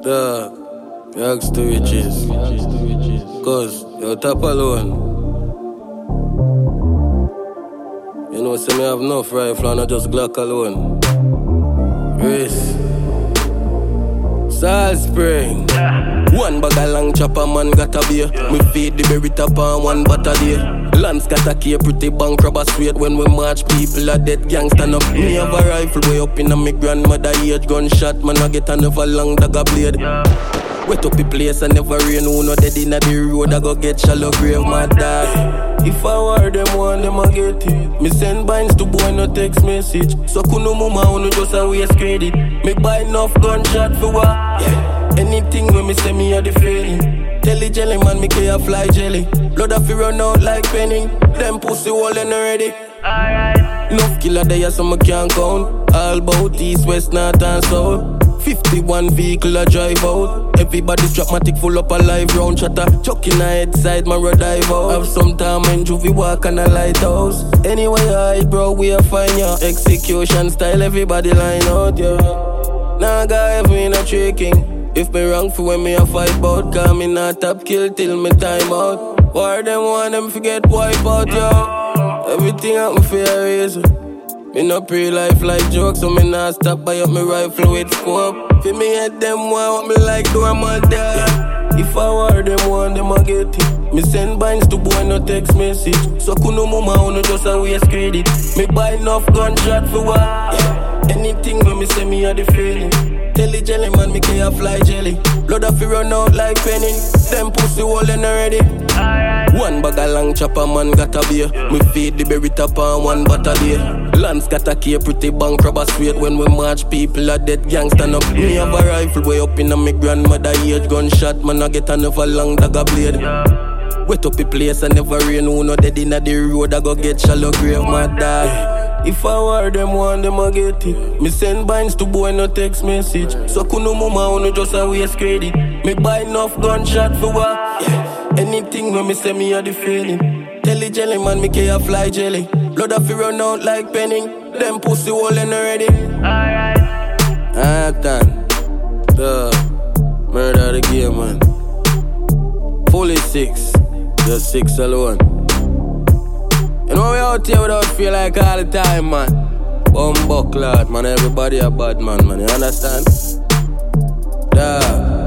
Dog, you ask to riches. Cause you're top alone. You know, say me have enough rifle and I just Glock alone. Race Salt Spring. One bag of long chopper, man got a beer. Me feed the berry top on one butter day. Lance got a key, pretty bank rubber sweat. When we march, people are dead, gang stand up. Me have a rifle way up in a me grandmother age. Gunshot, man I get another long dagger blade. Wet up the place and never rain. Who no dead inna the road, I go get shallow grave, my dog. If I were them one, them I get it. Me send binds to boy, no text message. So kuno mama, who no just a waste credit. Me buy enough gunshot for what? Yeah. Anything when me say me a the feeling. Tell the jelly man, me care fly jelly. Blood off run out like penny. Them pussy wall and already. Alright. Enough killer there so me can't count. All about east, west, north and south. 51 vehicle I drive out. Everybody dramatic full up a live round chatter. Chuck in a head side, man road dive out. Have some time and juvie walk on a lighthouse. Anyway I bro, we a fine ya. Execution style, everybody line out, yeah. Nah guy, me in a tricking. If me wrong for when me a fight bout, cause me not top kill till me time out. War them want them forget wipe out, yo. Everything happen for a reason. Me no pre-life like jokes, so me not stop buy up me rifle with scope. For me head them want me like do I'm all there. If I were them one, them I get it. Me send binds to boy, no text message. So kuno mama, who no just a waste credit. Me buy enough gunshot for what? Yeah. Anything when me say me a the feeling. Tell the jelly man, me care fly jelly. Blood off run out like penny. Them pussy wall and already. Alright. One bag of long chopper, man got a beer. Me feed the berry top on one butter day. Lance got a key, pretty bank rubber sweat. When we march, people are dead, gang stand up. Me have a rifle way up in a me grandmother age. Gunshot, man I get another long dagger blade. Wet up the place and never rain. Who no dead inna the road, I go get shallow grave, my dog. If I were them one, them I get it. Me send binds to boy, no text message. So kuno mama, who no just a waste credit. Me buy enough gunshot for what? Yeah. Anything when me say me a the feeling. Tell the jelly man, me care fly jelly. Blood off run out like penny. Them pussy wall and already. Alright. Done. Murder the game, man. Fully 6. Just 6 alone. You know we out here without feel like all the time, man. Bumbuck lad, man. Everybody a bad man, man. You understand? Duh.